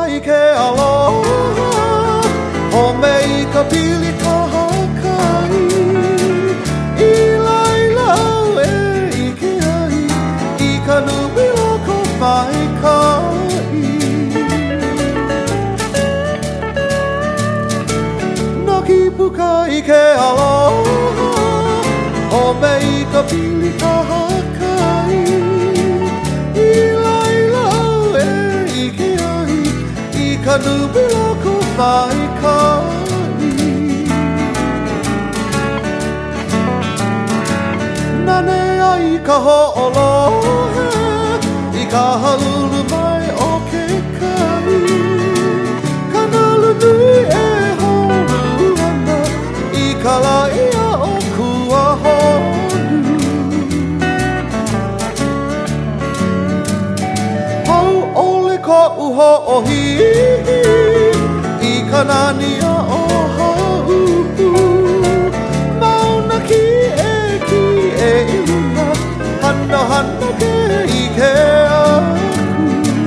i ke aloha Home i ka pili ka hakai I laila au e i ke ai I ka nubi loko mai kai Naki puka i ke aloha Home i ka pili ka hakai I laila au e i ke ai I ka nubi loko mai kai Nane ai ka ho'olohe I ka halulu mai o ke kai Kanalu nui e honu ana I ka laia o kua honu Hau ole ko uho o hihi I ka nania o haupu Mauna ki e iluna Hana hana ke i ke aku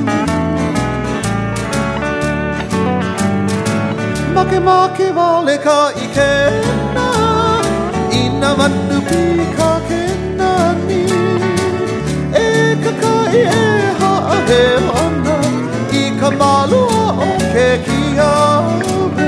Make make wale ka i ke na Ina manu pi ka ke nani E kakai e haa he ana I ka malua o ke kiawe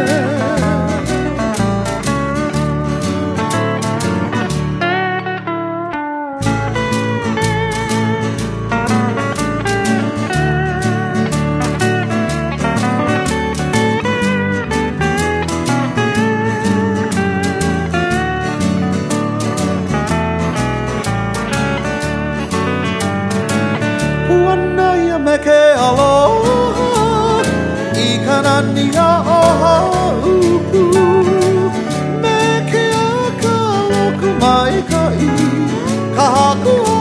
Puana ia me ke aloha I ka nania o haupu Me ke a ka loku mai ka I Ka haku